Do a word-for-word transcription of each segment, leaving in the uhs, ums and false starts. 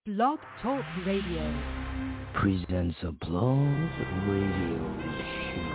Blog Talk Radio presents Applause Radio Show.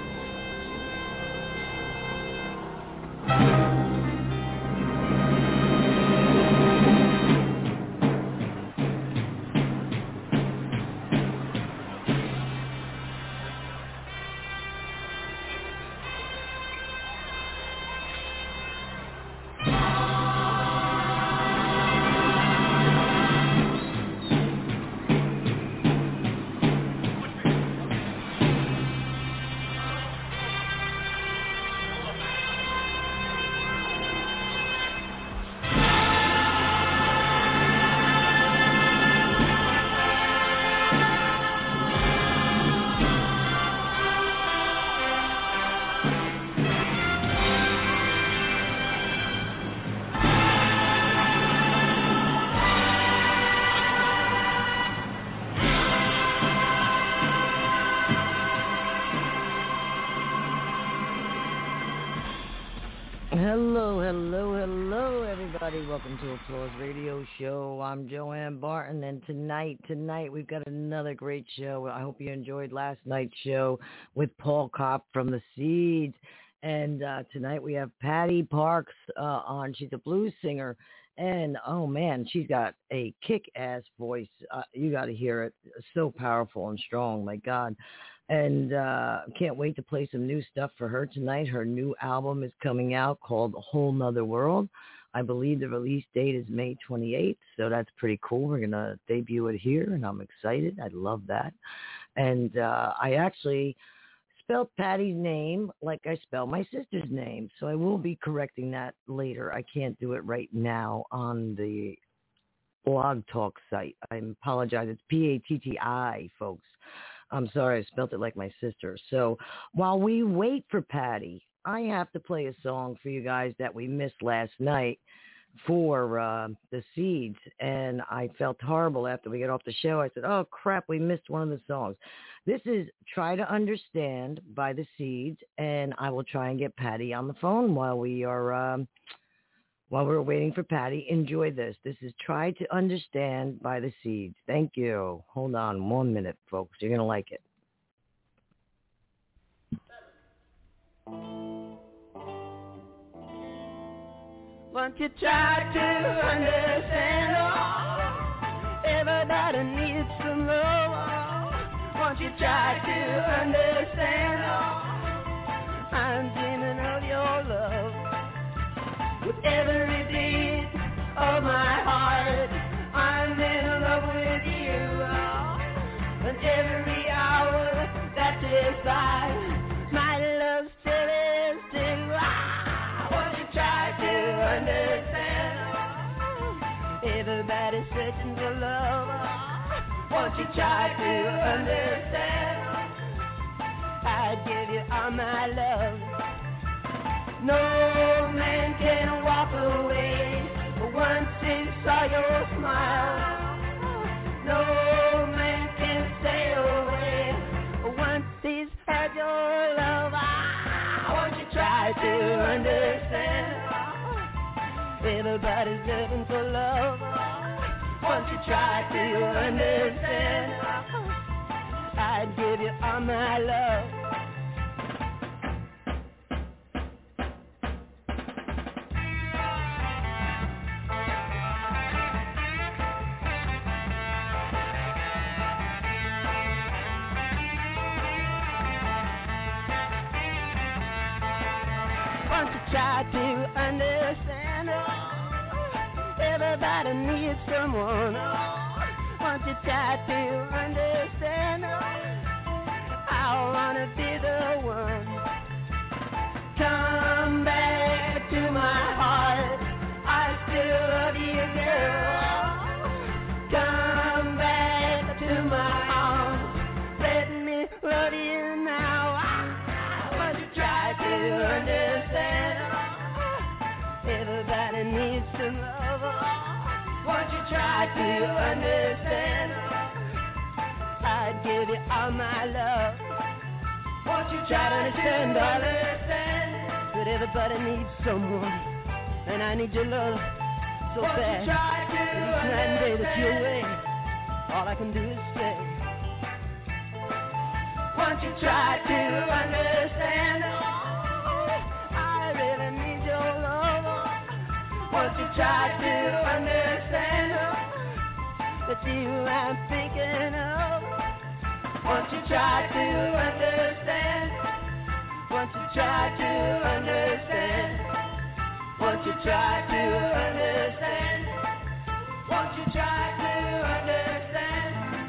Hello, hello, hello, everybody. Welcome to Applause Radio Show. I'm Joanne Barton, and tonight, tonight, we've got another great show. I hope you enjoyed last night's show with Paul Kopp from The Seeds. And uh, tonight we have Patty Parks uh, on. She's a blues singer. And, oh, man, she's got a kick-ass voice. Uh, you got to hear it. So powerful and strong, my God. And uh, can't wait to play some new stuff for her tonight. Her new album is coming out called A Whole Nother World. I believe the release date is May twenty-eighth, so that's pretty cool. We're going to debut it here, and I'm excited. I love that. And uh, I actually spelled Patty's name like I spell my sister's name, so I will be correcting that later. I can't do it right now on the Blog Talk site. I apologize. It's P A T T I, folks. I'm sorry, I spelled it like my sister. So while we wait for Patty, I have to play a song for you guys that we missed last night for uh, The Seeds. And I felt horrible after we got off the show. I said, oh, crap, we missed one of the songs. This is Try to Understand by The Seeds. And I will try and get Patty on the phone while we are... Um, While we're waiting for Patty, enjoy this. This is Try to Understand by The Seeds. Thank you. Hold on one minute, folks. You're going to like it. Won't you try to understand? Oh, everybody needs some love. Won't you try to understand? Oh, I'm dreaming of your love. With every beat of my heart, I'm in love with you. And every hour that ticks by, my love still is still. Ah, won't you try to understand? Everybody's searching for love. Won't you try to understand? I give you all my love. No man can walk away once he saw your smile. No man can stay away once he's had your love. Ah, won't you try to understand? Everybody's looking for love. Won't you try to understand? I'd give you all my love. Try to understand, oh, everybody needs someone, oh, won't you try to understand, oh, I wanna be the one, come back to my heart, I still love you, girl, come back to my arms, let me love you now, I want you try to understand. Everybody needs some love. Won't you try to understand? I'd give you all my love. Won't you try to understand, darling? That everybody needs someone, and I need your love so bad. Each night and day that you're away, all I can do is say, won't you try to understand? Oh, I really need your love. Won't you try to understand oh, that you I'm thinking of? Won't you try to understand? Won't you try to understand? Won't you try to understand? Won't you try to understand?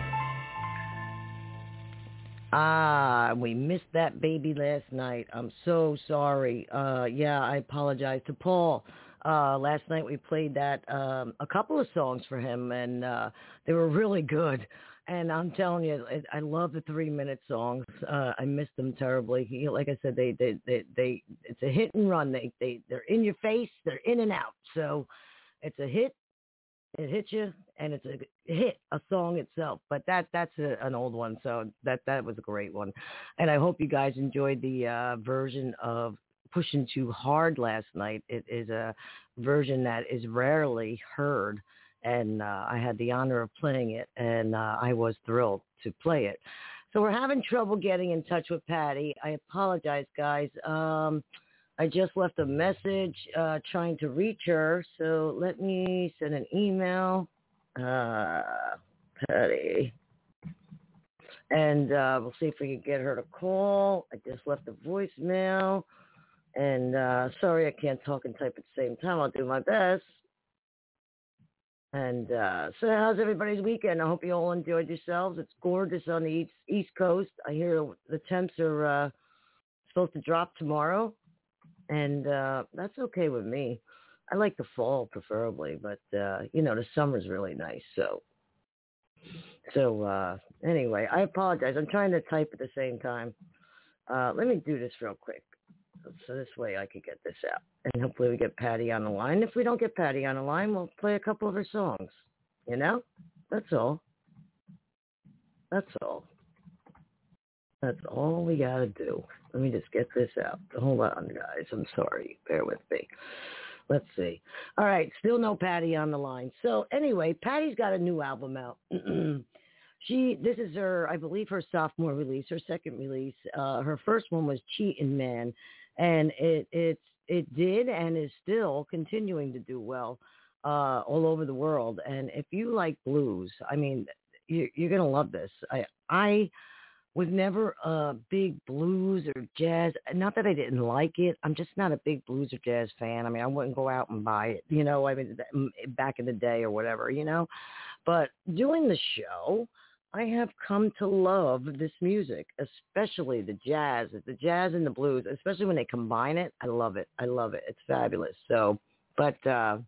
Ah, we missed that baby last night. I'm so sorry. Uh, yeah, I apologize to Paul. Uh, last night we played that um, a couple of songs for him, and uh, they were really good. And I'm telling you, I, I love the three-minute songs. Uh, I miss them terribly. He, like I said, they, they, they, they, it's a hit and run. They, they, they're in your face. They're in and out. So it's a hit. It hits you, and it's a hit, a song itself. But that, that's a, an old one. So that, that was a great one. And I hope you guys enjoyed the uh, version of Pushing Too Hard last night. It is a version that is rarely heard. And uh, I had the honor of playing it, and uh, I was thrilled to play it. So we're having trouble getting in touch with Patty. I apologize, guys. Um, I just left a message uh, trying to reach her, so let me send an email. Uh, Patty. And uh, we'll see if we can get her to call. I just left a voicemail. And uh, sorry I can't talk and type at the same time. I'll do my best. And uh, so how's everybody's weekend? I hope you all enjoyed yourselves. It's gorgeous on the East, East Coast. I hear the temps are uh, supposed to drop tomorrow, and uh, that's okay with me. I like the fall preferably, but, uh, you know, the summer's really nice. So, so uh, anyway, I apologize. I'm trying to type at the same time. Uh, let me do this real quick. So this way I could get this out. And hopefully we get Patty on the line. If we don't get Patty on the line, we'll play a couple of her songs. You know? That's all. That's all. That's all we got to do. Let me just get this out. Hold on, guys. I'm sorry. Bear with me. Let's see. All right. Still no Patty on the line. So anyway, Patty's got a new album out. She, this is her, I believe, her sophomore release, her second release. Uh, her first one was Cheatin' Man. And it it's it did and is still continuing to do well uh, all over the world. And if you like blues, I mean, you, you're going to love this. I I was never a big blues or jazz. Not that I didn't like it. I'm just not a big blues or jazz fan. I mean, I wouldn't go out and buy it, you know, I mean, back in the day or whatever, you know. But doing the show, I have come to love this music, especially the jazz, the jazz and the blues, especially when they combine it. I love it. I love it. It's fabulous. So, but uh,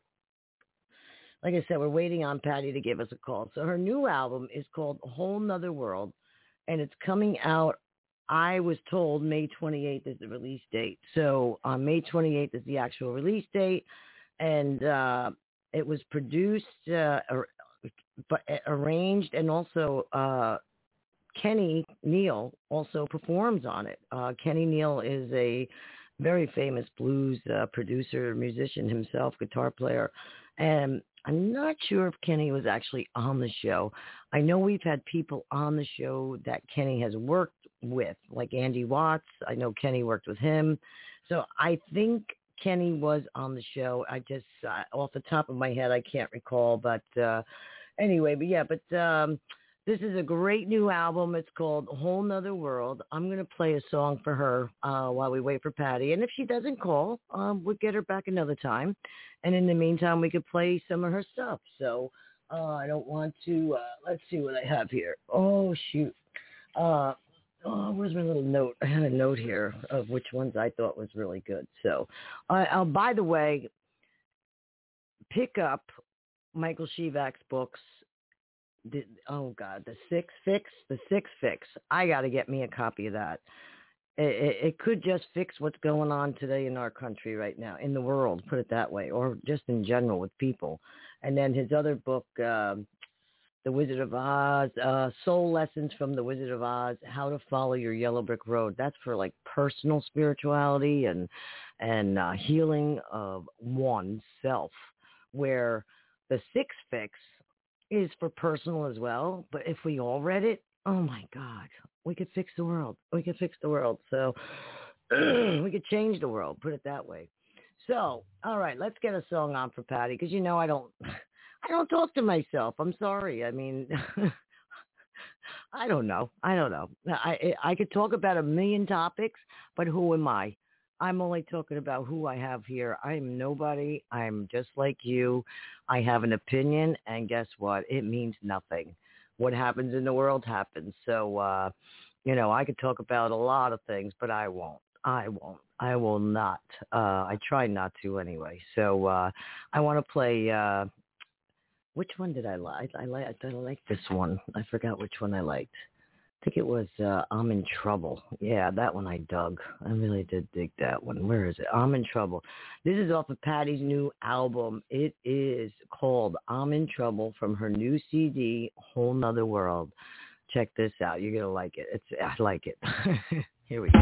like I said, we're waiting on Patty to give us a call. So her new album is called A Whole Nother World, and it's coming out, I was told, May twenty-eighth is the release date. So on May twenty-eighth is the actual release date, and uh, it was produced, uh, but arranged, and also uh, Kenny Neal also performs on it. Uh, Kenny Neal is a very famous blues uh, producer, musician himself, guitar player, and I'm not sure if Kenny was actually on the show. I know we've had people on the show that Kenny has worked with, like Andy Watts. I know Kenny worked with him. So I think Kenny was on the show. I just, uh, off the top of my head, I can't recall, but uh, Anyway, but yeah, but um, this is a great new album. It's called A Whole Nother World. I'm going to play a song for her uh, while we wait for Patty. And if she doesn't call, um, we'll get her back another time. And in the meantime, we could play some of her stuff. So uh, I don't want to, uh, let's see what I have here. Oh, shoot. Uh, oh, where's my little note? I had a note here of which ones I thought was really good. So, uh, uh, by the way, pick up Michael Shevak's books. The, oh God, the Six Fix, the Six Fix. I got to get me a copy of that. It, it, it could just fix what's going on today in our country right now, in the world, put it that way, or just in general with people. And then his other book, uh, The Wizard of Oz, uh, Soul Lessons from the Wizard of Oz, How to Follow Your Yellow Brick Road. That's for like personal spirituality and and uh, healing of oneself, where the Six Fix is for personal as well. But if we all read it, oh my God, we could fix the world. We could fix the world. So we could change the world, put it that way. So, all right, let's get a song on for Patty, because you know I don't, I don't talk to myself. I'm sorry. I mean, I don't know. I don't know. I I could talk about a million topics, but who am I? I'm only talking about who I have here. I'm nobody. I'm just like you. I have an opinion, and guess what? It means nothing. What happens in the world happens. So, uh, you know, I could talk about a lot of things, but I won't. I won't. I will not. Uh, I try not to anyway. So uh, I want to play. Uh, which one did I like? I like. I like this one. I forgot which one I liked. I think it was uh, I'm in Trouble. Yeah, that one I dug. I really did dig that one. Where is it? I'm in Trouble. This is off of Patty's new album. It is called I'm in Trouble from her new C D, Whole Nother World. Check this out. You're going to like it. It's I like it. Here we go.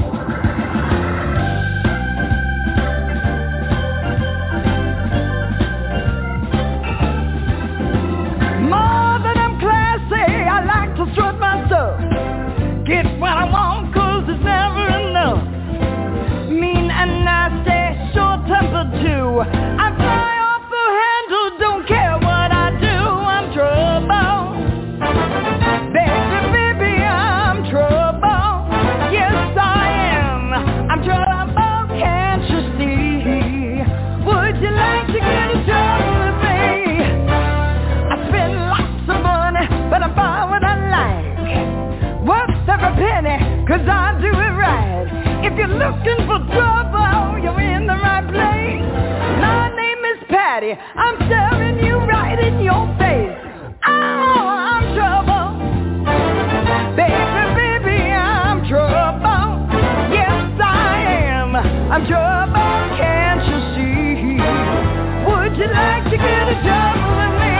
More than I'm classy, I like to strut my stuff. Get what I want, cause it's never enough. Mean and nasty, short-tempered too. I fly off the handle, don't care what I do. I'm trouble. Baby, baby, I'm trouble. Yes, I am. I'm trouble, can't you see? Would you like to get in trouble with me? I spend lots of money, but I buy what I like. Worth every penny, cause I do it right. If you're looking for trouble, you're in the right place. My name is Patty, I'm staring you right in your face. Oh, I'm trouble. Baby, baby, I'm trouble. Yes, I am. I'm trouble, can't you see? Would you like to get in trouble with me?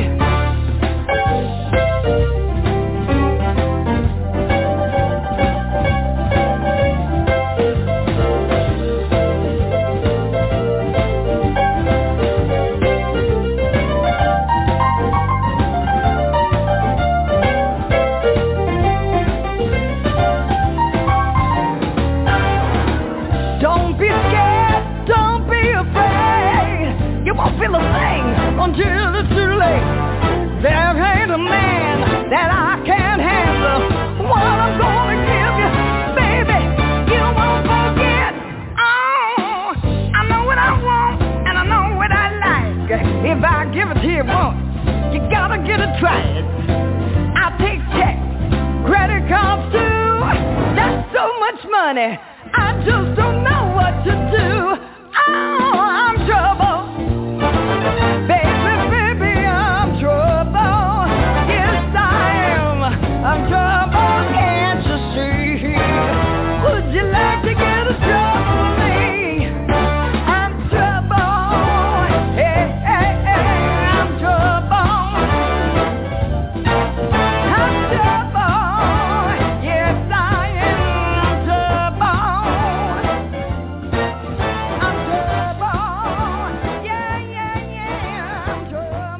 Don't be scared, don't be afraid. You won't feel a thing until it's too late. There ain't a man that I can't handle what I'm gonna give you, baby. You won't forget. Oh, I know what I want and I know what I like. If I give it to you once, you gotta get it tried. I take checks, credit cards too. That's so much money, I just don't know what to do. Oh, I'm trouble. Baby, baby, I'm trouble. Yes, I am. I'm trouble, can't you see? Would you like to get a trouble with me? I'm trouble. Hey, hey, hey, I'm trouble. I'm trouble. Yes, I am trouble. I'm trouble. Yeah, yeah, yeah, I'm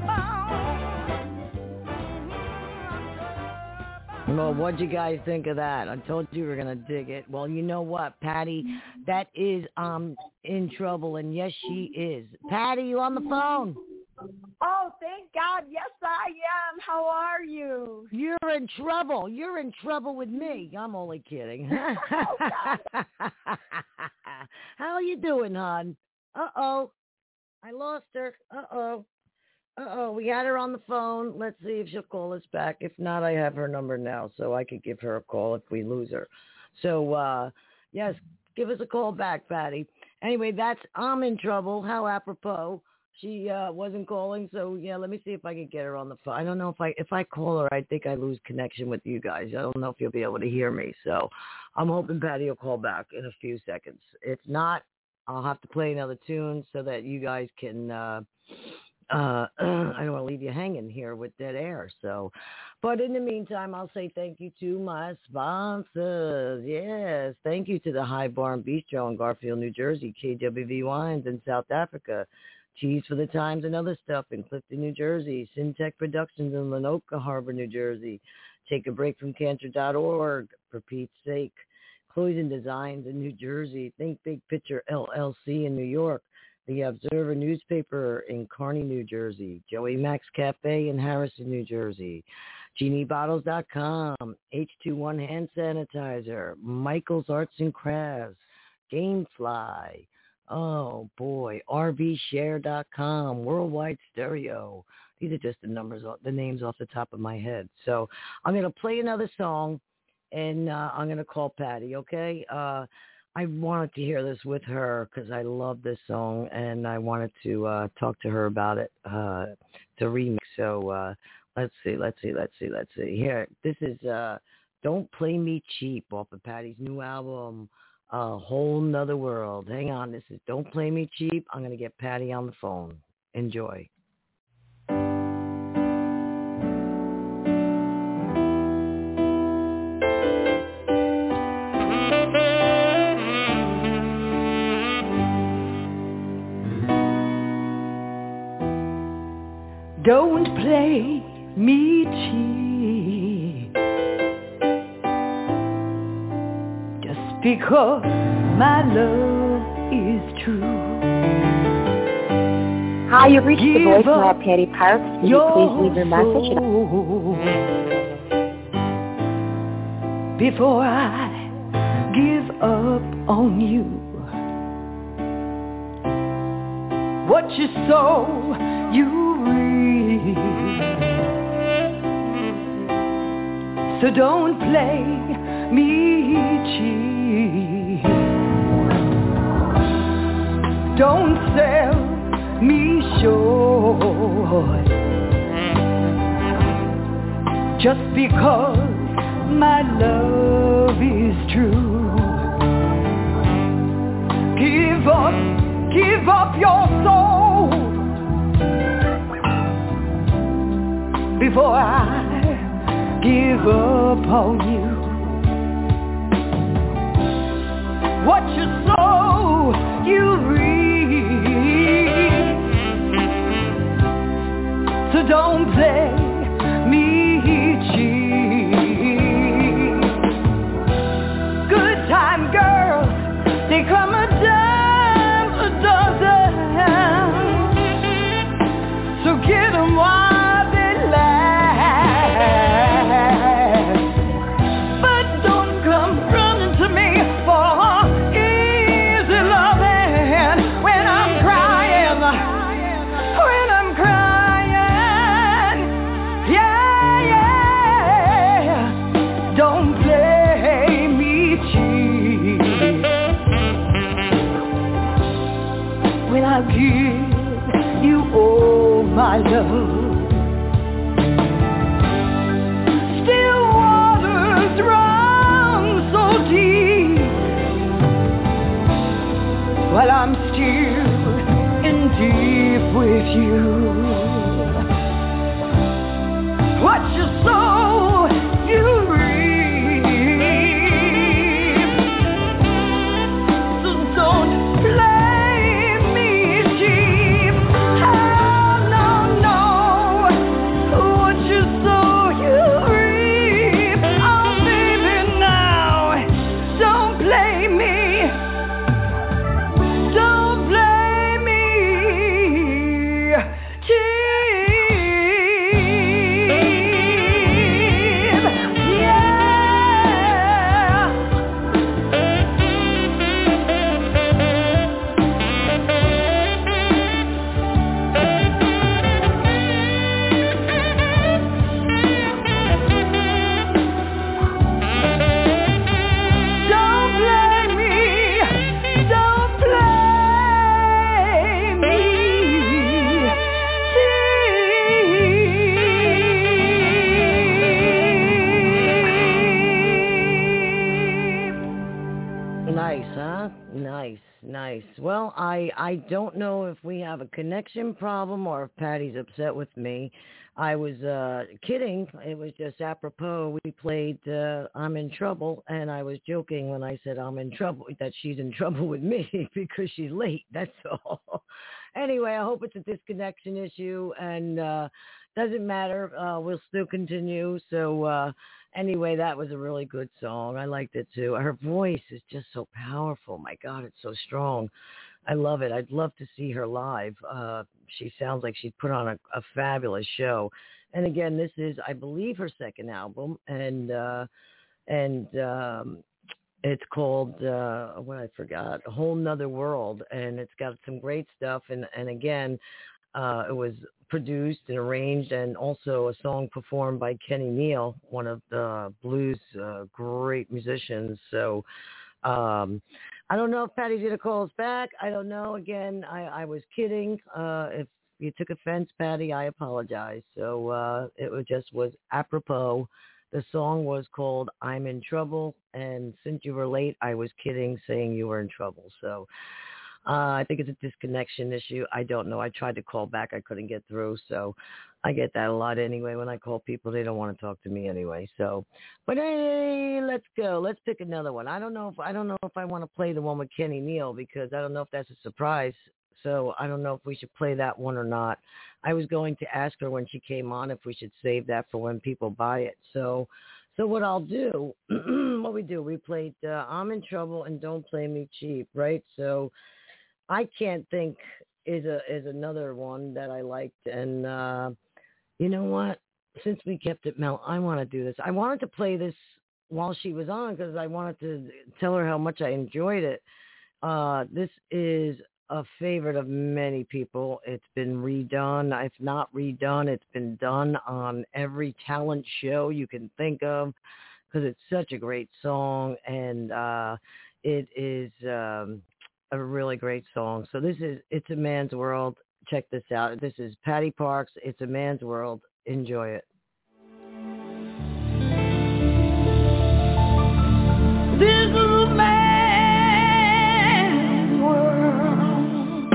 trouble. Well, what'd you guys think of that? I told you we were going to dig it. Well, you know what, Patty? That is um in Trouble, and yes, she is. Patty, you on the phone? Oh, thank God. Yes, I am. How are you? You're in trouble. You're in trouble with me. I'm only kidding. How are you doing, hon? Uh-oh. I lost her. Uh-oh. Uh-oh. We had her on the phone. Let's see if she'll call us back. If not, I have her number now, so I could give her a call if we lose her. So, uh, yes, give us a call back, Patty. Anyway, that's I'm in Trouble. How apropos. She uh, wasn't calling, so yeah. Let me see if I can get her on the phone. I don't know if I if I call her, I think I lose connection with you guys. I don't know if you'll be able to hear me. So I'm hoping Patty will call back in a few seconds. If not, I'll have to play another tune so that you guys can. Uh, uh, I don't want to leave you hanging here with dead air. So, but in the meantime, I'll say thank you to my sponsors. Yes, thank you to the High Barn Bistro in Garfield, New Jersey, K W V Wines in South Africa, Tees for the Times and Other Stuff in Clifton, New Jersey. Syntech Productions in Lenoka Harbor, New Jersey. Take a Break from Cancer dot org, for Pete's sake. Clothes and Designs in New Jersey. Think Big Picture L L C in New York. The Observer newspaper in Kearney, New Jersey. Joey Max Cafe in Harrison, New Jersey. Genie Bottles dot com. H two one Hand Sanitizer. Michael's Arts and Crafts. Gamefly. Oh, boy. R V Share dot com. Worldwide Stereo. These are just the numbers, the names off the top of my head. So I'm going to play another song, and uh, I'm going to call Patty, okay? Uh, I wanted to hear this with her because I love this song, and I wanted to uh, talk to her about it, uh, the remix. So uh, let's see, let's see, let's see, let's see. Here, this is uh, Don't Play Me Cheap off of Patty's new album, A Whole Nother World. Hang on, this is Don't Play Me Cheap. I'm going to get Patty on the phone. Enjoy. Don't play me cheap, just because my love is true. Hi, you've reached the voicemail of Patty Parks. Will you please leave your message? Before I give up on you, what you sow, you reap. So don't play me cheap. Don't sell me short just because my love is true. Give up, give up your soul before I give up on you. What you sow, you reap. So don't play me cheap. Good time girls, they come a dime a dozen. So get 'em while they last. But don't come running to me for easy loving when I'm crying, when I'm crying. Yeah, yeah. Don't play me cheap when I give you all my love. Still waters run so deep while I'm still in deep with you. What you sow, you reap. So don't play me cheap. Oh, no, no. What you sow, you reap. Oh, baby, now. Don't play me. Don't play me cheap. Yeah. Don't play me. Don't play me cheap. Nice, huh? Nice, nice. Well, I, I don't know if we have a connection problem or if Patty's upset with me. I was uh, kidding. It was just apropos. We played uh, I'm in Trouble, and I was joking when I said I'm in trouble, that she's in trouble with me because she's late. That's all. anyway, I hope it's a disconnection issue, and uh, doesn't matter. Uh, we'll still continue. So uh, anyway, that was a really good song. I liked it too. Her voice is just so powerful. My God, it's so strong. I love it. I'd love to see her live. Uh, she sounds like she'd put on a, a fabulous show. And again, this is, I believe, her second album, and uh, and um, it's called uh, what I forgot, A Whole Nother World, and it's got some great stuff. And and again, uh, it was produced and arranged, and also a song performed by Kenny Neal, one of the blues uh, great musicians. So. Um, I don't know if Patty's going to call us back. I don't know. Again, I, I was kidding. Uh, if you took offense, Patty, I apologize. So uh, it was just was apropos. The song was called I'm in Trouble. And since you were late, I was kidding saying you were in trouble. So uh, I think it's a disconnection issue. I don't know. I tried to call back. I couldn't get through. So I get that a lot anyway. When I call people, they don't want to talk to me anyway. So, but hey, let's go. Let's pick another one. I don't know if I don't know if I want to play the one with Kenny Neal, because I don't know if that's a surprise. So I don't know if we should play that one or not. I was going to ask her when she came on if we should save that for when people buy it. So, so what I'll do, what we do, we played uh, I'm in Trouble and Don't Play Me Cheap, right? So I Can't Think is a is another one that I liked, and. uh You know what? Since we kept it, Mel, I want to do this. I wanted to play this while she was on because I wanted to tell her how much I enjoyed it. Uh, this is a favorite of many people. It's been redone. If not redone, it's been done on every talent show you can think of because it's such a great song, and uh, it is um, a really great song. So this is It's a Man's World. Check this out. This is Patty Parks. It's a Man's World. Enjoy it. This is a man's world.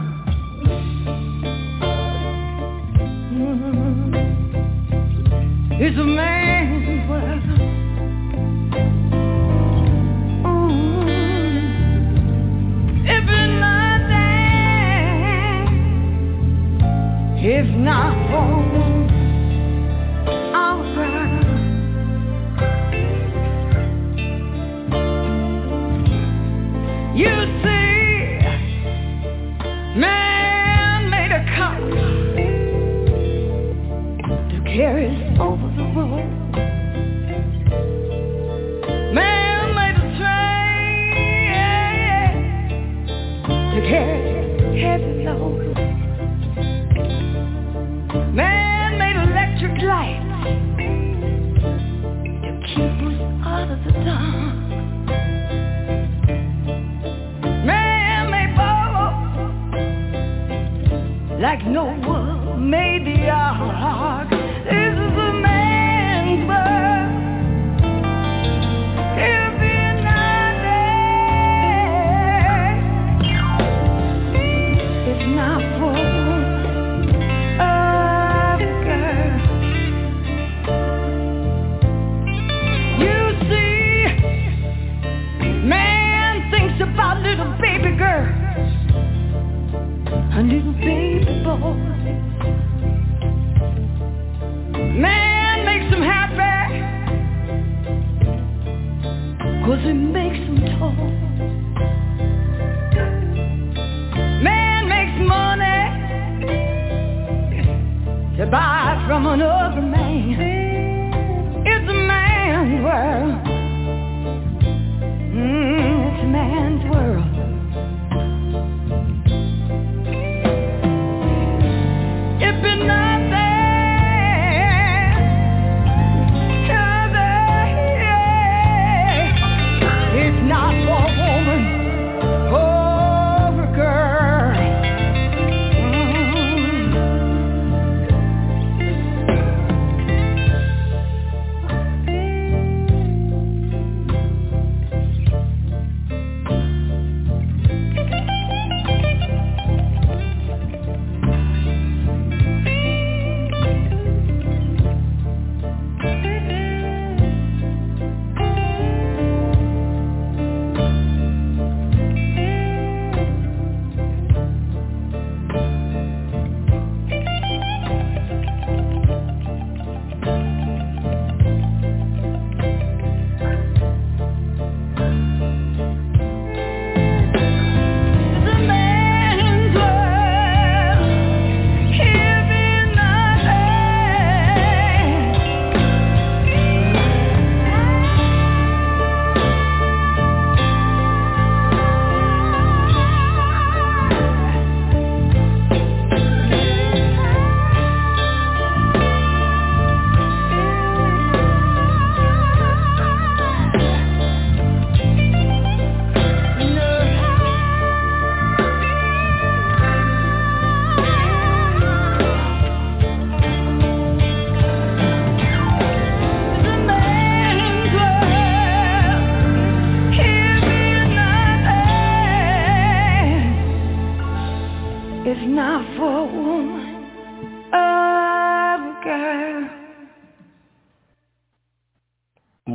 Mm-hmm. It's a man's world. Mm-hmm. If it's not If not for our girl, you see, man made a compass to carry us over the road. Man made a train to carry heavy loads. Man made electric lights to keep us out of the dark. Man made boats like Noah made the ark. This is a man's world. If you're not there, it's not for about little baby girls and little baby boys. Man makes them happy, cause it makes them tall. Man makes money to buy from another man. It's a man's world. Mm, it's a man's world. If it's not there, there, it's not for a woman or a girl. Mm.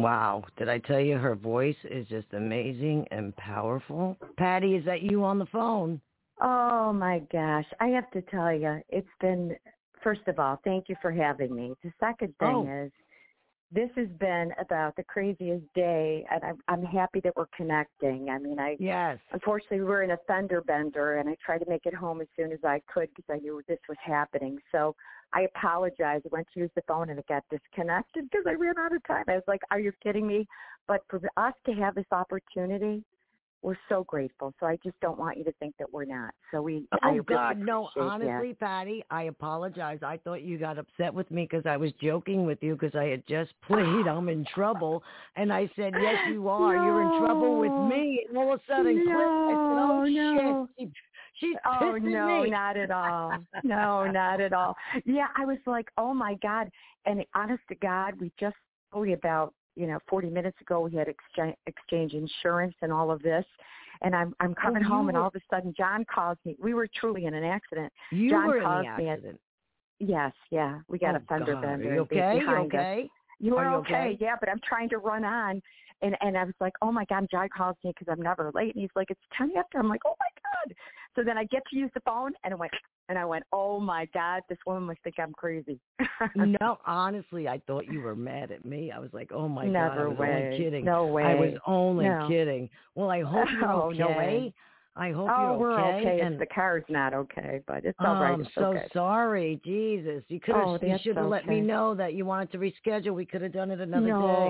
Wow. Did I tell you her voice is just amazing and powerful? Patty, is that you on the phone? Oh, my gosh. I have to tell you, it's been, first of all, thank you for having me. The second thing Oh. is, this has been about the craziest day, and I'm, I'm happy that we're connecting. I mean, I Yes. unfortunately, we were in a fender bender, and I tried to make it home as soon as I could because I knew this was happening. So I apologize. I went to use the phone, and it got disconnected because I ran out of time. I was like, are you kidding me? But for us to have this opportunity, we're so grateful. So I just don't want you to think that we're not. So we, I Oh, really God, no, appreciate honestly, that. Patty, I apologize. I thought you got upset with me because I was joking with you because I had just played I'm in Trouble, and I said, yes, you are. No. You're in trouble with me. And all of a sudden, click, I said, oh, No, shit, she, she's Oh, pissing no, me. not at all. No, not at all. Yeah, I was like, oh, my God. And honest to God, we just only about, you know, forty minutes ago, we had exchange, exchange insurance and all of this. And I'm I'm coming Oh, home, you and were- all of a sudden, John calls me. We were truly in an accident. You John were in calls the me at- accident. Yes, yeah. We got Oh, a fender God. bender Are you okay? You behind us. okay? You Are were you okay? okay? Yeah, but I'm trying to run on. And and I was like, oh, my God, John calls me because I'm never late. And he's like, it's ten after. I'm like, oh, my God. So then I get to use the phone, and it went, and I went, oh, my God, this woman must think I'm crazy. No, honestly, I thought you were mad at me. I was like, oh, my God, I Never was way. only kidding. No way. I was only No. kidding. Well, I hope you're Oh, okay. no way. I hope Oh, you're we're okay. okay. And It's the car's not okay, but it's oh, all right. I'm It's so okay. sorry. Jesus. You could have Oh, you that's should have let me okay. know that you wanted to reschedule. We could have done it another day.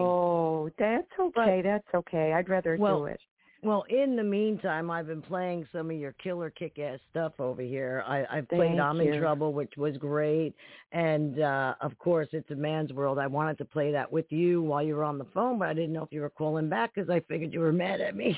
No, that's okay. That's okay. I'd rather Well, do it. Well, in the meantime, I've been playing some of your killer kick-ass stuff over here. I, I've played Thank I'm you. in Trouble, which was great. And, uh, of course, It's a Man's World. I wanted to play that with you while you were on the phone, but I didn't know if you were calling back because I figured you were mad at me.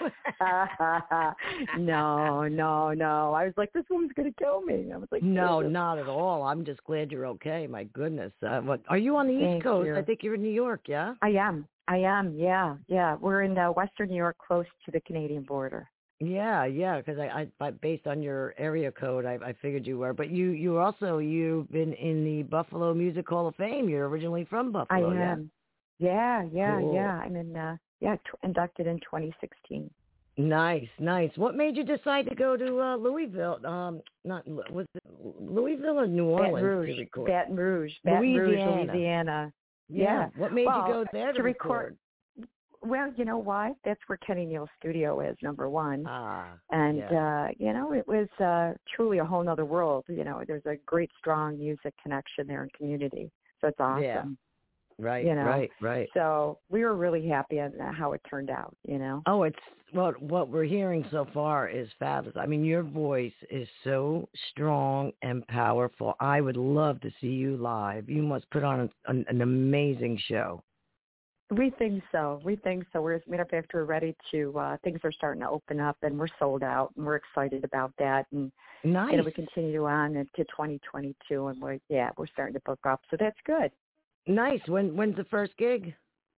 no, no, no. I was like, this woman's going to kill me. I was like, No, Jesus. not at all. I'm just glad you're okay. My goodness. Uh, what, are you on the Thank East Coast? you. I think you're in New York, yeah? I am. I am. Yeah, yeah. We're in uh, Western New York, close to the Canadian border. Yeah, yeah, because I, I, based on your area code, I, I figured you were. But you, you also, you've been in the Buffalo Music Hall of Fame. You're originally from Buffalo, I yeah? am. Yeah, yeah, Cool. yeah. I'm in. Uh, yeah, t- inducted in twenty sixteen. Nice, nice. What made you decide to go to uh, Louisville? Um, not was it Louisville or New Orleans Baton Rouge, to record? Baton Rouge, Baton Louisiana. Rouge, Louisiana. Yeah. Yeah. What made well, you go there to, to record? record? Well, you know why? That's where Kenny Neal's studio is, number one. Ah, and, yeah. uh, you know, it was uh, truly a whole nother world. You know, there's a great, strong music connection there and community. So it's awesome. Yeah. Right, you know? right, right. So we were really happy on how it turned out, you know. Oh, it's what what we're hearing so far is fabulous. I mean, your voice is so strong and powerful. I would love to see you live. You must put on an, an amazing show. We think so. We think so. We're, as a matter of fact, we're ready to, uh, things are starting to open up, and we're sold out, and we're excited about that. And, Nice. you know, we continue on into twenty twenty-two, and we're, yeah, we're starting to book up. So that's good. Nice. When when's the first gig?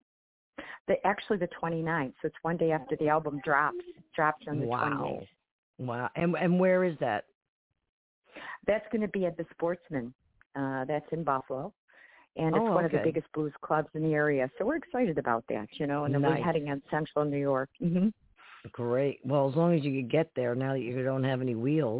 The, actually, the twenty-ninth. So it's one day after the album drops. Drops on the Wow. twenty-eighth. Wow. And and where is that? That's going to be at the Sportsman. Uh, that's in Buffalo. And it's Oh, one of the okay. biggest blues clubs in the area. So we're excited about that, you know, and then Nice. we're heading on Central New York. Mm-hmm. Great. Well, as long as you could get there now that you don't have any wheels.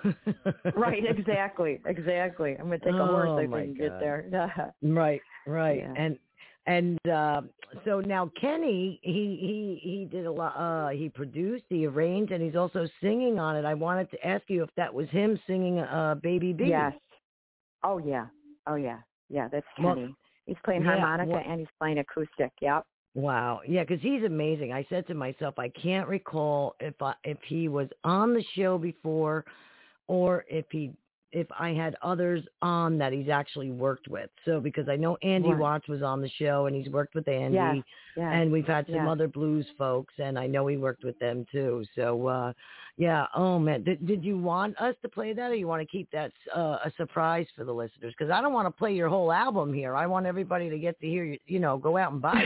Right, exactly, exactly. I'm going to take a Oh, horse if my I can get God. there. Right, right. Yeah. And and uh, so now Kenny, he he he did a lot. Uh, he produced, he arranged, and he's also singing on it. I wanted to ask you if that was him singing uh, "Baby B." Yes. Oh, yeah. Oh, yeah. Yeah, that's Well, Kenny. He's playing yeah, harmonica well- and he's playing acoustic. Yep. Wow. Yeah, because he's amazing. I said to myself, I can't recall if I, if he was on the show before or if he if I had others on that he's actually worked with. So because I know Andy Right. Watts was on the show and he's worked with Andy. Yes, yes, And we've had some yes. other blues folks, and I know he worked with them too. So, uh, yeah. Oh man, did, did you want us to play that, or you want to keep that uh, a surprise for the listeners? Because I don't want to play your whole album here. I want everybody to get to hear you. You know, go out and buy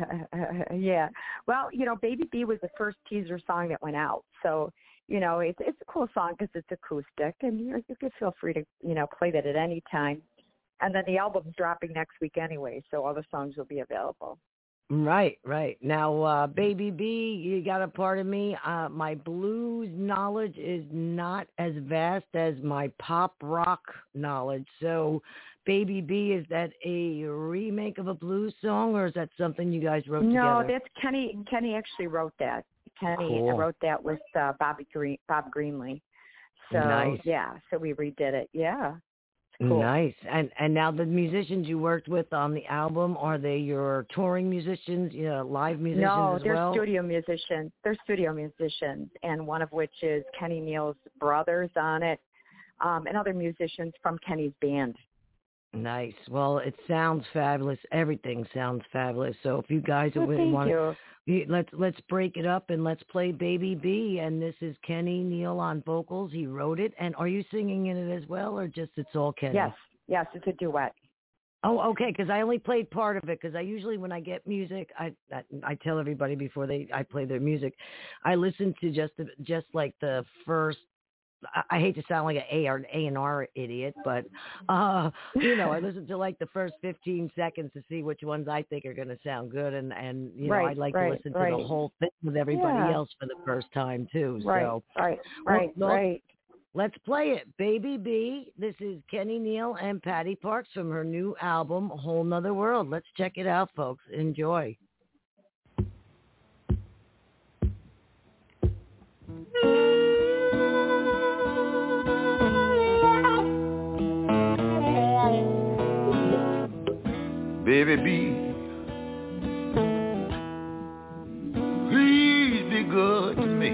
it. Yeah. Well, you know, Baby B was the first teaser song that went out. So, you know, it's it's a cool song because it's acoustic, and you you can feel free to, you know, play that at any time. And then the album's dropping next week anyway, so all the songs will be available. Right, right. Now, uh, Baby B, you got to pardon me. Uh, my blues knowledge is not as vast as my pop rock knowledge. So, Baby B, is that a remake of a blues song, or is that something you guys wrote no, together? that's Kenny. Kenny actually wrote that. Kenny Cool. wrote that with uh, Bobby Green, Bob Greenlee. So Nice. yeah, so we redid it. Yeah. Cool. Nice. And and now the musicians you worked with on the album, are they your touring musicians, you know, live musicians No, as they're well? studio musicians. They're studio musicians, and one of which is Kenny Neal's brothers on it, um, and other musicians from Kenny's band. Nice. Well, it sounds fabulous. Everything sounds fabulous. So if you guys Well, would thank want you. to, let's let's break it up and let's play Baby B. And this is Kenny Neal on vocals. He wrote it. And are you singing in it as well, or just it's all Kenny? Yes, yes, it's a duet. Oh, okay. Because I only played part of it. Because I usually, when I get music, I, I I tell everybody before they I play their music, I listen to just the, just like the first. I, I hate to sound like an A or an A and R idiot, but uh, you know, I listen to like the first fifteen seconds to see which ones I think are going to sound good, and and you know, Right, I like right, to listen right. to the whole thing with everybody Yeah. else for the first time too. Right, So right, Well, right, well, right. let's play it, Baby B. This is Kenny Neal and Patty Parks from her new album, Whole Nother World. Let's check it out, folks. Enjoy. Baby B, please be good to me.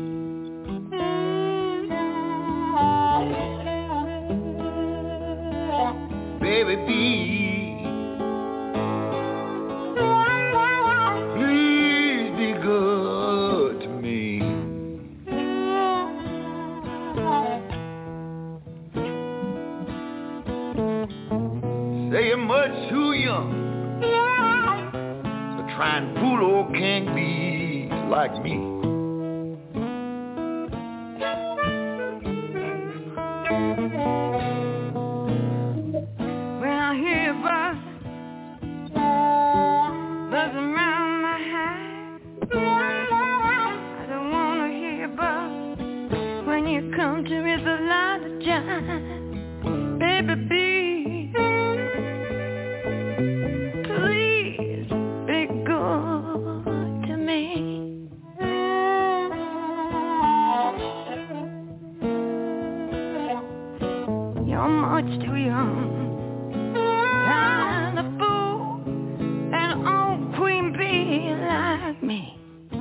Baby B, please be good to me. Say you're much too young to try and fool old King B like me. When I hear a buzz buzzing around my head, I don't wanna hear a buzz when you come to me with a lot of jive. Baby B, please be good to me. You're much too young, kind of fool, an old queen bee like me.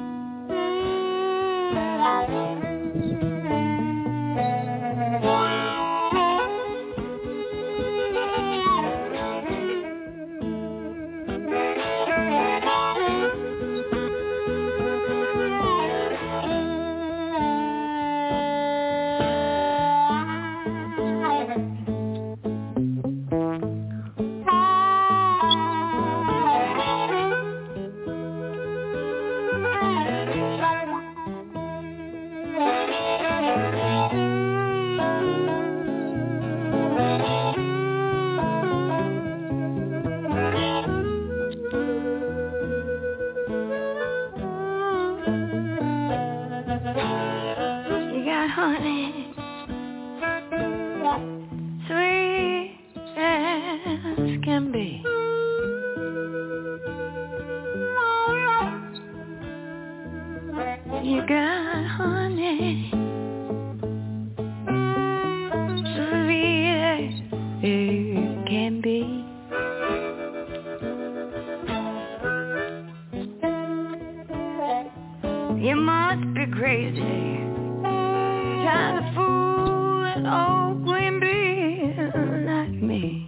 You got honey, sweet as can be. You got honey, sweet as it can be. You must be crazy, trying to fool an old queen bee like me.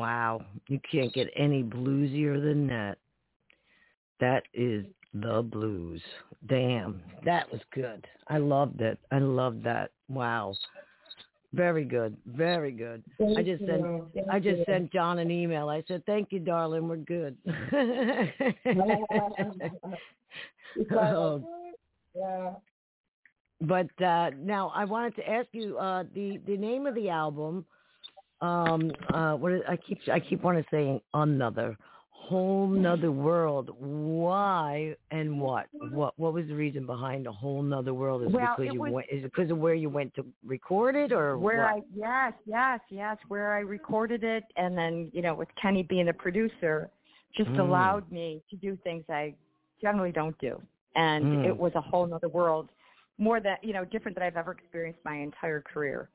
wow, you can't get any bluesier than that. That is the blues. Damn, that was good. I loved it. I loved that. Wow. Very good. Very good. Thank I just you. sent Thank I just you. sent John an email. I said, "Thank you, darling. We're good." Oh. Yeah. But uh, now I wanted to ask you uh, the the name of the album. Um, uh, what is, I keep I keep wanting to say another whole nother world. Why and what? What what was the reason behind a whole nother world? Is it Well, because it you was- went? Is it because of where you went to record it, or Where what? I yes, yes, yes, where I recorded it, and then you know, with Kenny being the producer, just Mm. allowed me to do things I generally don't do, and Mm. it was a whole nother world, more than you know, different than I've ever experienced my entire career.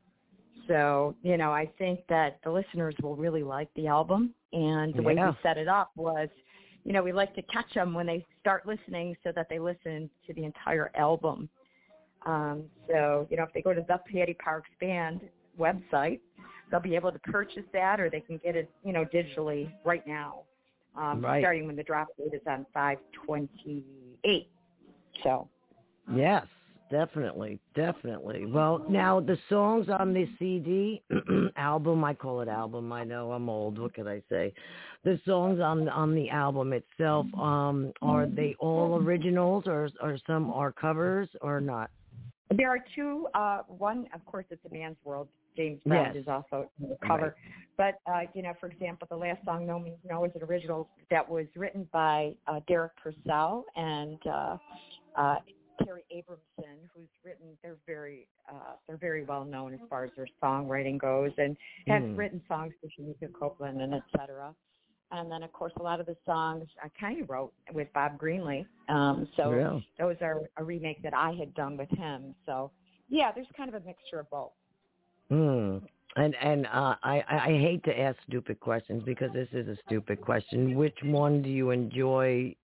So you know, I think that the listeners will really like the album, and the way Yeah. we set it up was, you know, we like to catch them when they start listening, so that they listen to the entire album. Um, so, you know, if they go to the Patty Parks Band website, they'll be able to purchase that, or they can get it, you know, digitally right now, um, Right. starting when the drop date is on five twenty-eight. So, Yes, definitely, definitely. Well, now the songs on this C D album, I call it album. I know I'm old. What can I say? The songs on on the album itself, um, are they all originals, or or some are covers, or not? there are two. Uh, one, of course, it's A Man's World. James Brown Yes. is also in the cover. But, uh, you know, for example, the last song, No Means No, is an original that was written by uh, Derek Purcell and uh, uh, Terry Abramson, who's written, they're very uh, they're very well known as far as their songwriting goes, and have Mm. written songs for Shanika Copeland and et cetera. And then, of course, a lot of the songs I kind of wrote with Bob Greenlee. Um, so Yeah. those are a remake that I had done with him. So, yeah, there's kind of a mixture of both. Hmm. And and uh, I I I hate to ask stupid questions because this is a stupid question. Which one do you enjoy?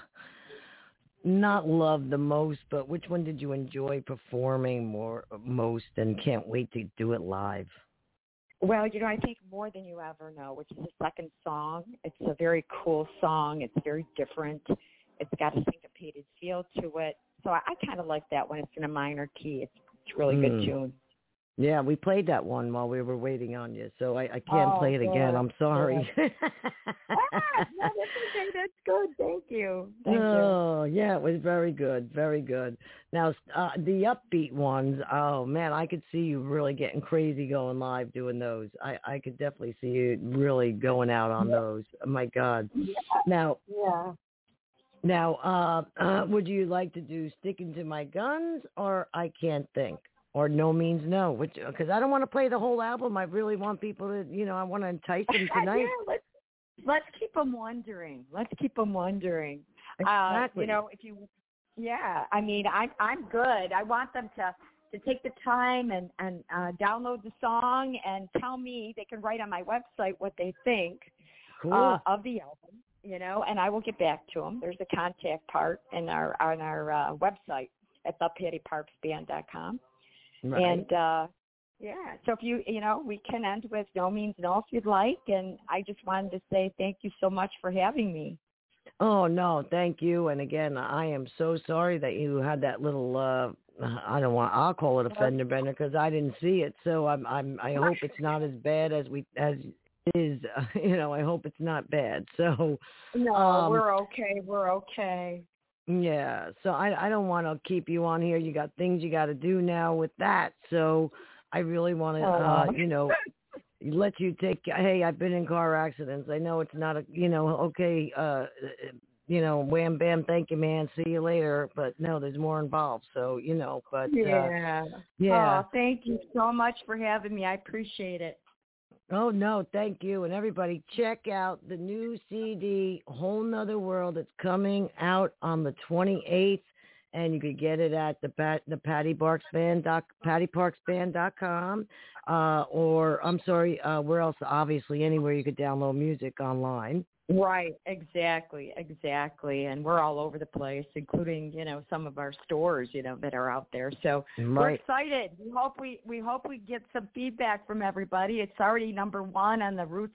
Not love the most, but which one did you enjoy performing more most, and can't wait to do it live? Well, you know, I think More Than You Ever Know, which is the second song. It's a very cool song. It's very different. It's got a syncopated feel to it. So I, I kind of like that one. It's in a minor key. It's, it's a really Mm. good tune. Yeah, we played that one while we were waiting on you, so I, I can't Oh, play it again. good, I'm sorry. ah, no, that's okay. That's good. Thank you. Thank you. Oh, yeah, it was very good, very good. Now, uh, the upbeat ones, oh, man, I could see you really getting crazy going live doing those. I, I could definitely see you really going out on those. Oh, my God. Now, Yeah. now, uh, uh, would you like to do Sticking to My Guns or I Can't Think? Or No Means No, which because I don't want to play the whole album. I really want people to, you know, I want to entice them tonight. Yeah, let's let's keep them wondering. Let's keep them wondering. Exactly. Uh, you know, if you, yeah, I mean, I'm I'm good. I want them to to take the time and and uh, download the song and tell me. They can write on my website what they think Cool. uh, of the album. You know, and I will get back to them. There's a contact part in our on our uh, website at the patty parks band dot com. Right. And, uh, yeah, so if you, you know, we can end with No Means No if you'd like. And I just wanted to say thank you so much for having me. Oh, no, thank you. And again, I am so sorry that you had that little, uh, I don't want, I'll call it a fender bender because I didn't see it. So I'm, I'm, I hope it's not as bad as we, as is, uh, you know, I hope it's not bad. So, No, um, we're okay. We're okay. yeah, so I, I don't want to keep you on here. You got things you got to do now with that. So I really want to, uh, Oh. you know, let you take, hey, I've been in car accidents. I know it's not a, you know, okay, uh, you know, wham, bam, thank you, man, see you later. But no, there's more involved. So, you know, but uh, Yeah. yeah. Oh, thank you so much for having me. I appreciate it. Oh, no, thank you. And everybody, check out the new C D, Whole Nother World. It's coming out on the twenty-eighth, and you could get it at the Pat, the Patty Parks Band, doc, patty parks band dot com, uh, or, I'm sorry, uh, where else? Obviously, anywhere you could download music online. Right, exactly, exactly. And we're all over the place, including, you know, some of our stores, you know, that are out there. So we're Right. excited. We hope we we hope we get some feedback from everybody. It's already number one on the Roots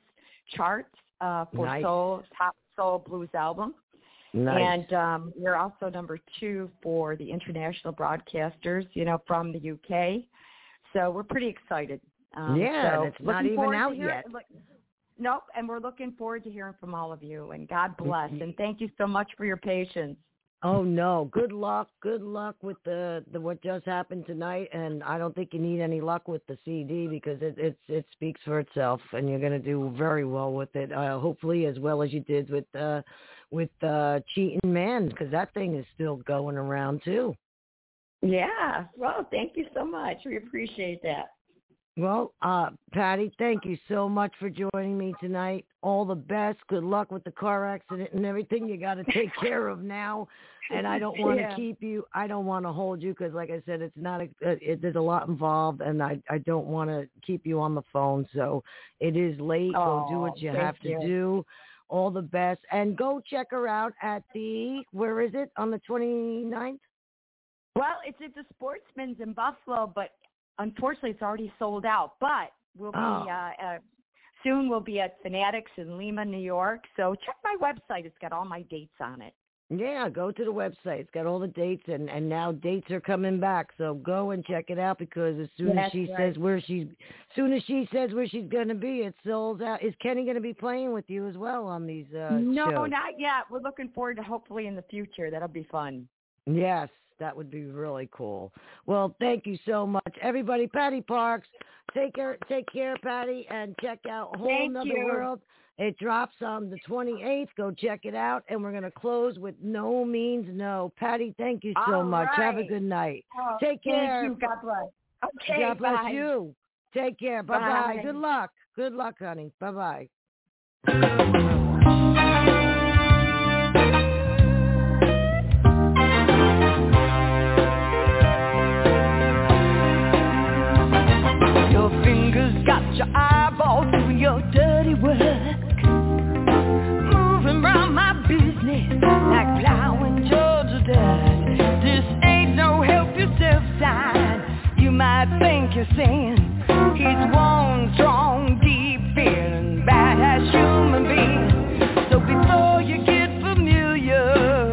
charts uh, for nice. soul, top soul blues album. Nice. And um, we're also number two for the international broadcasters, you know, from the U K. So we're pretty excited. Um, yeah, so and it's not even out hear, yet. Look, nope, and we're looking forward to hearing from all of you. And God bless. And thank you so much for your patience. Oh, no. Good luck. Good luck with the, the what just happened tonight. And I don't think you need any luck with the C D because it it's, it speaks for itself. And you're going to do very well with it, uh, hopefully as well as you did with uh, with uh, Cheating Man, because that thing is still going around, too. Yeah. Well, thank you so much. We appreciate that. Well, uh, Patty, thank you so much for joining me tonight. All the best. Good luck with the car accident and everything you got to take care of now. And I don't want to yeah. keep you. I don't want to hold you because, like I said, it's not. A, it, there's a lot involved, and I, I don't want to keep you on the phone. So it is late. Oh, go do what you thank have to you. do. All the best, and go check her out at the. Where is it on the twenty-ninth? Well, it's at the Sportsman's in Buffalo, but unfortunately, it's already sold out. But we'll be Oh. uh, uh, soon. We'll be at Fanatics in Lima, New York. So check my website; it's got all my dates on it. Yeah, go to the website. It's got all the dates, and, and now dates are coming back. So go and check it out because as soon That's as she right. says where she's, soon as she says where she's going to be, it sells out. Is Kenny going to be playing with you as well on these uh, no, shows? not yet. We're looking forward to hopefully in the future. That'll be fun. Yes, that would be really cool. Well, thank you so much, everybody. Patty Parks, take care, take care, Patty, and check out Whole Thank Nother you. World. It drops on the twenty-eighth. Go check it out, and we're going to close with No Means No. Patty, thank you so All much. Have a right. good night. Oh, Take care. Thank you. God bless. Okay, God bless bye. you. Take care. Bye-bye. Bye. Good luck. Good luck, honey. Bye-bye. Your fingers got your eyeballs doing your dirty work, moving around my business like plowing Georgia does. This ain't no help yourself sign. You might think you're saying it's one strong, deep feeling, bad as human being. So before you get familiar,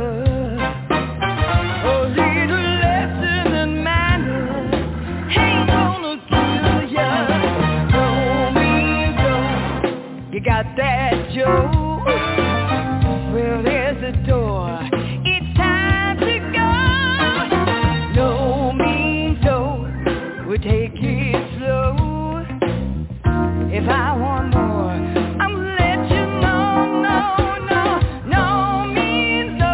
a little lesson in manners ain't gonna kill ya. No means no. You got that, Joe? Well, there's a door. It's time to go. No means no. We'll take it slow. If I want more, I'm gonna let you know. No, no, no means no.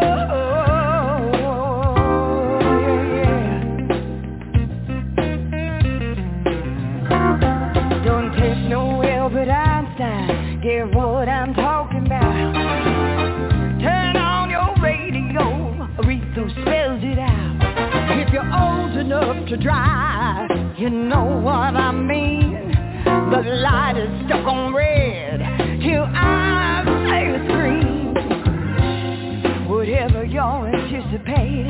Yeah, yeah. Don't take no Albert Einstein. Get what I'm talking about. Turn on your radio. Aretha spells it out. If you're old enough to drive, you know what I mean. The light is stuck on red till I say it's green. Whatever you're anticipating,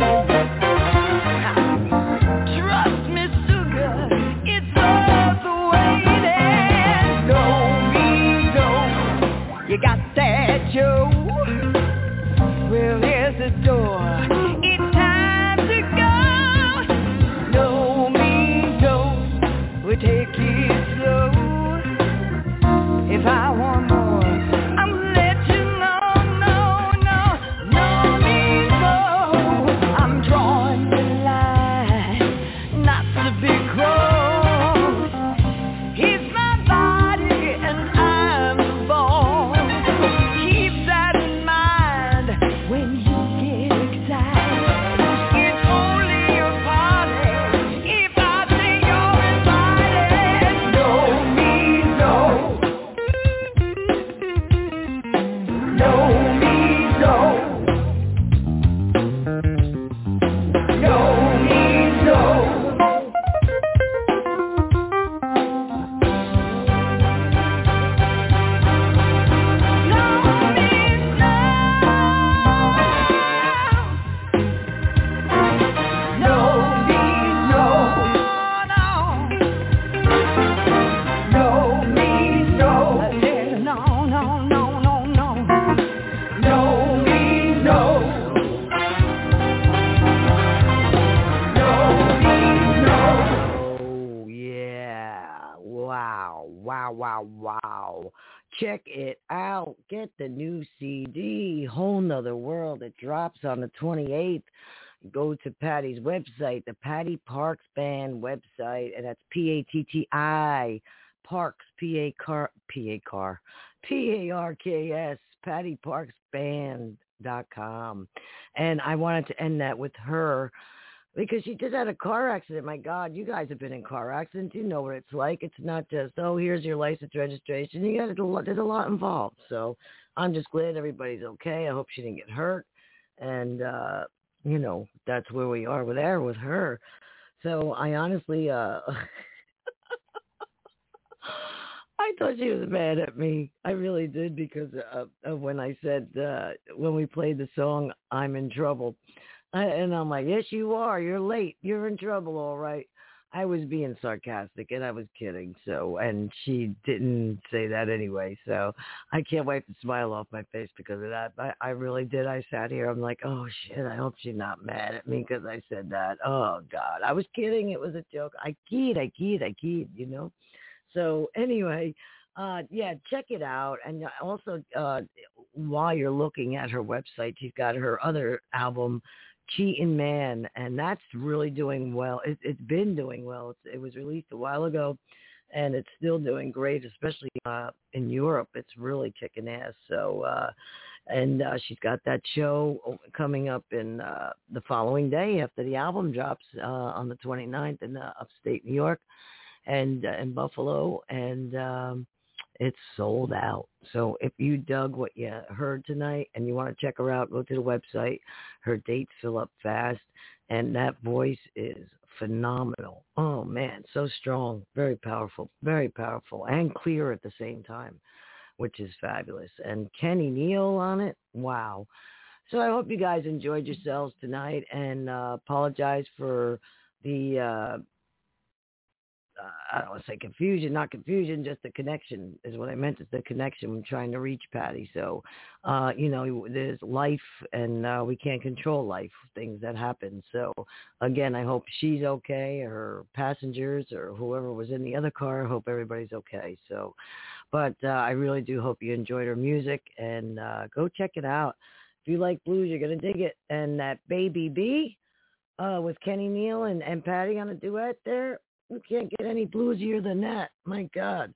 trust me, sugar, it's worth the waiting. No means no. You got that, Joe? Well, there's a door. It's time to go. No means no. We'll take it slow. If I want more, I'm gonna let you know. No, no, no means no. I'm drawing the line, not to be crossed. It's my body and I'm the boss. Keep that in mind when you get excited. It's only a party if I say you're invited. wow, wow, wow, wow. Check it out. Get the new C D, Whole Nother World. It drops on the twenty-eighth. Go to Patty's website, the Patty Parks Band website, and that's P A T T I, Parks, P A car, P A car, P A R K S, Patty Parks Band dot com. And I wanted to end that with her because she just had a car accident. My God, you guys have been in car accidents. You know what it's like. It's not just, oh, here's your license registration. You got to, there's a lot involved. So I'm just glad everybody's okay. I hope she didn't get hurt. And, uh, you know, that's where we are with her, with her. So I honestly, uh, I thought she was mad at me. I really did because of, of when I said, uh, when we played the song, I'm in trouble. I, and I'm like, yes, you are. You're late. You're in trouble, all right. I was being sarcastic and I was kidding. So, and she didn't say that anyway. So I can't wipe the smile off my face because of that. I, I really did. I sat here. I'm like, oh shit. I hope she's not mad at me because I said that. Oh God, I was kidding. It was a joke. I keyed, I keyed, I keyed, you know? So anyway, uh, yeah, check it out. And also, uh, while you're looking at her website, she's got her other album, Cheatin' Man, and that's really doing well. It, it's been doing well. It's, it was released a while ago, and it's still doing great, especially uh, in Europe. It's really kicking ass. So, uh, and uh, she's got that show coming up in uh, the following day after the album drops uh, on the twenty-ninth in uh, upstate New York and uh, in Buffalo, and um, it's sold out. So if you dug what you heard tonight and you want to check her out, go to the website. Her dates fill up fast, and that voice is phenomenal. Oh, man, so strong, very powerful, very powerful, and clear at the same time, which is fabulous. And Kenny Neal on it, wow. So I hope you guys enjoyed yourselves tonight, and uh, apologize for the... Uh, Uh, I don't want to say confusion, not confusion, just the connection is what I meant. It's the connection when trying to reach Patty. So, uh, you know, there's life and uh, we can't control life, things that happen. So, again, I hope she's okay, her passengers or whoever was in the other car. I hope everybody's okay. So, but uh, I really do hope you enjoyed her music and uh, go check it out. If you like blues, you're going to dig it. And that Baby B uh, with Kenny Neal and, and Patty on a duet there. You can't get any bluesier than that. My God.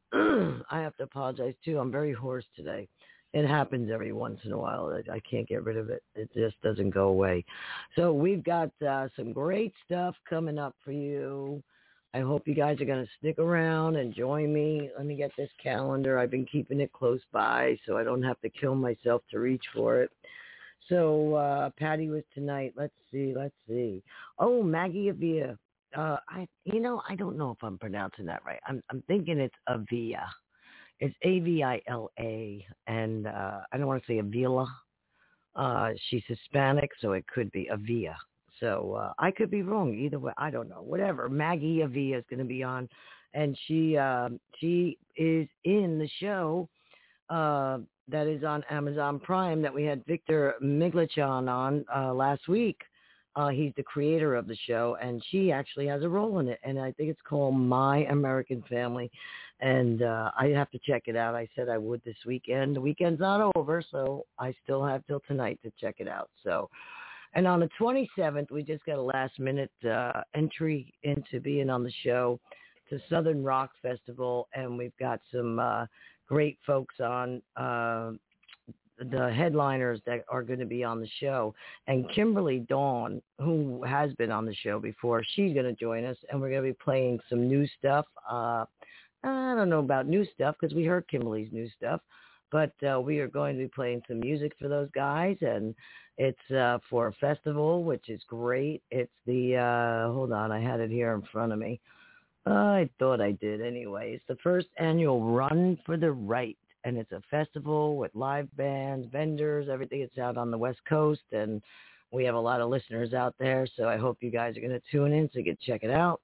I have to apologize, too. I'm very hoarse today. It happens every once in a while. I can't get rid of it. It just doesn't go away. So we've got uh, some great stuff coming up for you. I hope you guys are going to stick around and join me. Let me get this calendar. I've been keeping it close by so I don't have to kill myself to reach for it. So uh, Patty was tonight. Let's see. Let's see. Oh, Maggie Avila. Uh, I, you know, I don't know if I'm pronouncing that right. I'm, I'm thinking it's Avila. It's A V I L A, and uh, I don't want to say Avila. Uh, she's Hispanic, so it could be Avila. So uh, I could be wrong either way. I don't know. Whatever. Maggie Avila is going to be on, and she uh, she is in the show uh, that is on Amazon Prime that we had Victor Miglichan on uh, last week. Uh, he's the creator of the show, and she actually has a role in it, and I think it's called My American Family, and uh, I have to check it out. I said I would this weekend. The weekend's not over, so I still have till tonight to check it out. So, and on the twenty-seventh, we just got a last-minute uh, entry into being on the show to Southern Rock Festival, and we've got some uh, great folks on uh the headliners that are going to be on the show. And Kimberly Dawn, who has been on the show before, she's going to join us, and we're going to be playing some new stuff. Uh, I don't know about new stuff because we heard Kimberly's new stuff, but uh, we are going to be playing some music for those guys, and it's uh, for a festival, which is great. It's the, uh, hold on, I had it here in front of me. Uh, I thought I did anyway. It's the first annual Run for the Right. And it's a festival with live bands, vendors, everything. It's out on the West Coast, and we have a lot of listeners out there. So I hope you guys are going to tune in so you can check it out.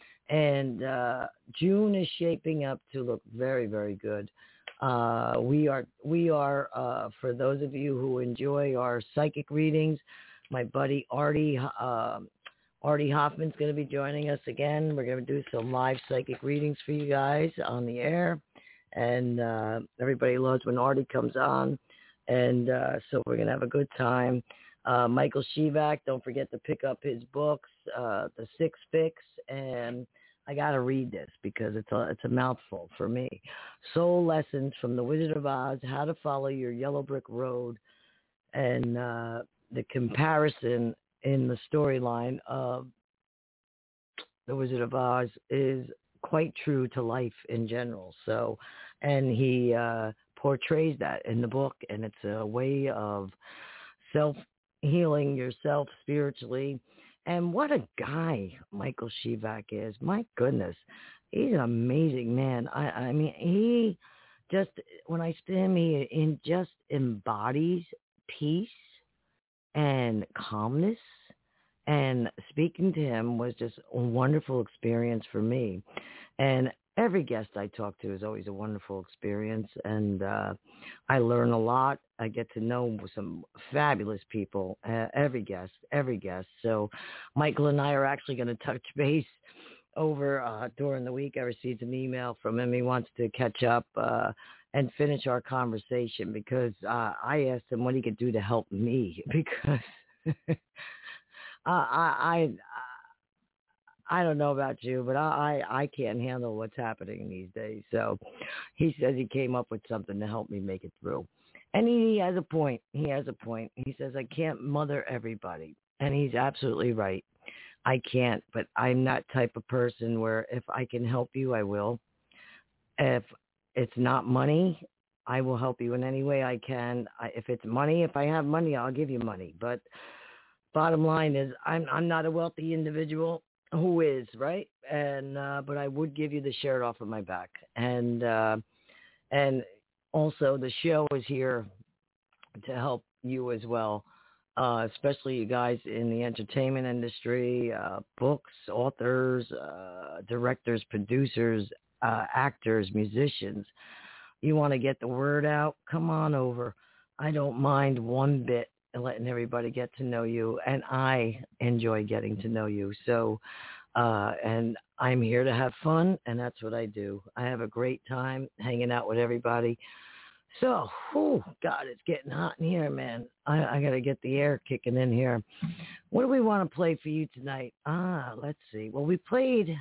And uh, June is shaping up to look very, very good. Uh, we are, we are uh, for those of you who enjoy our psychic readings, my buddy Artie uh, Artie Hoffman's going to be joining us again. We're going to do some live psychic readings for you guys on the air. And uh, everybody loves when Artie comes on. And uh, so we're going to have a good time. Uh, Michael Shivak, don't forget to pick up his books, uh, The Six Fix. And I got to read this because it's a, it's a mouthful for me. Soul Lessons from the Wizard of Oz, How to Follow Your Yellow Brick Road. And uh, the comparison in the storyline of The Wizard of Oz is quite true to life in general. So, and he uh, portrays that in the book, and it's a way of self-healing yourself spiritually. And what a guy Michael Shivak is. My goodness. He's an amazing man. I, I mean, he just, when I see him, he in just embodies peace and calmness, and speaking to him was just a wonderful experience for me. And every guest I talk to is always a wonderful experience, and uh, I learn a lot. I get to know some fabulous people, uh, every guest, every guest. So Michael and I are actually going to touch base over uh, during the week. I received an email from him. He wants to catch up uh, and finish our conversation because uh, I asked him what he could do to help me because uh, I, I I don't know about you, but I, I I can't handle what's happening these days. So he says he came up with something to help me make it through. And he has a point. He has a point. He says, I can't mother everybody. And he's absolutely right. I can't, but I'm that type of person where if I can help you, I will. If it's not money, I will help you in any way I can. I, if it's money, if I have money, I'll give you money. But bottom line is I'm I'm not a wealthy individual who is, right? And uh, but I would give you the shirt off of my back. And uh, and also the show is here to help you as well. Uh, especially you guys in the entertainment industry, uh, books, authors, uh, directors, producers, uh, actors, musicians. You want to get the word out? Come on over. I don't mind one bit letting everybody get to know you, and I enjoy getting to know you. So, uh, and I'm here to have fun, and that's what I do. I have a great time hanging out with everybody. So, oh, God, it's getting hot in here, man. I, I got to get the air kicking in here. What do we want to play for you tonight? Ah, let's see. Well, we played,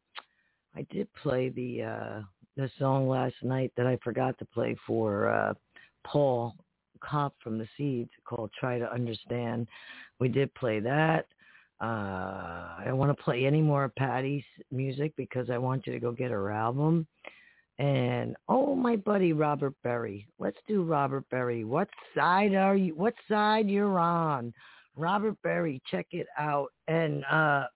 I did play the uh, the song last night that I forgot to play for uh, Paul Kopp from The Seeds called Try to Understand. We did play that. Uh, I don't want to play any more of Patty's music because I want you to go get her album. And, oh, my buddy, Robert Berry. Let's do Robert Berry. What side are you? What side you're on? Robert Berry, check it out. And uh,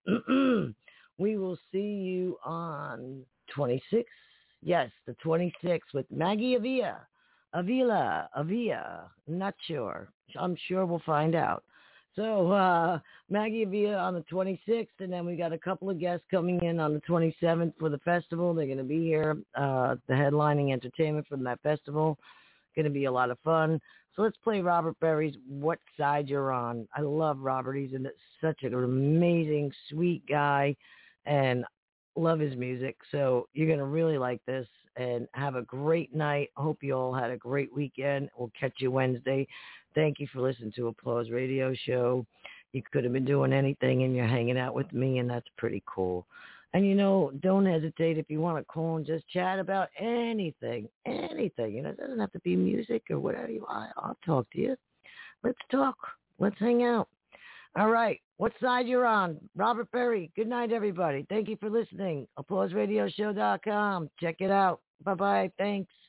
we will see you on twenty-sixth. Yes, the twenty-sixth with Maggie Avila. Avila, Avila. Not sure. I'm sure we'll find out. So uh, Maggie Avila on the twenty-sixth, and then we got a couple of guests coming in on the twenty-seventh for the festival. They're going to be here, uh, the headlining entertainment from that festival. Going to be a lot of fun. So let's play Robert Berry's What Side You're On. I love Robert. He's in such an amazing, sweet guy, and love his music. So you're going to really like this and have a great night. Hope you all had a great weekend. We'll catch you Wednesday. Thank you for listening to Applause Radio Show. You could have been doing anything and you're hanging out with me, and that's pretty cool. And, you know, don't hesitate if you want to call and just chat about anything, anything. You know, it doesn't have to be music or whatever. You want. I'll talk to you. Let's talk. Let's hang out. All right. What side you're on? Robert Berry. Good night, everybody. Thank you for listening. applause radio show dot com. Check it out. Bye-bye. Thanks.